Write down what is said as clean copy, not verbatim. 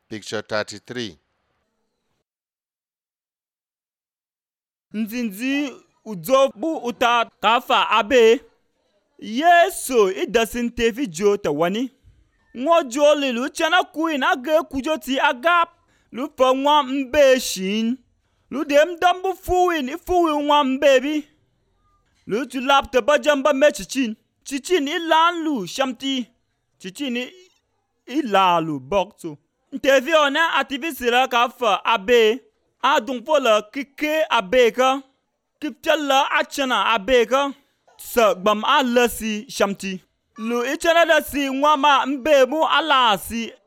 Picture 33. Nzinzi uzobu uta kafa abe Yesu idasin tefi jo tawani ngojo lilu chana kuin age kujoti agap lu pa ngwa mbe shin lu dem dambu fuwin ifuwi ngwa mbebi lu tulap te bajamba me chichin ilan lu shamti chichin ilalu bokto tefi ona ativisira kafa abe adung pola kike abeka kipchalla achana abeka sa gbam alasi shamti lu ichana da si ngwama mbebu alasi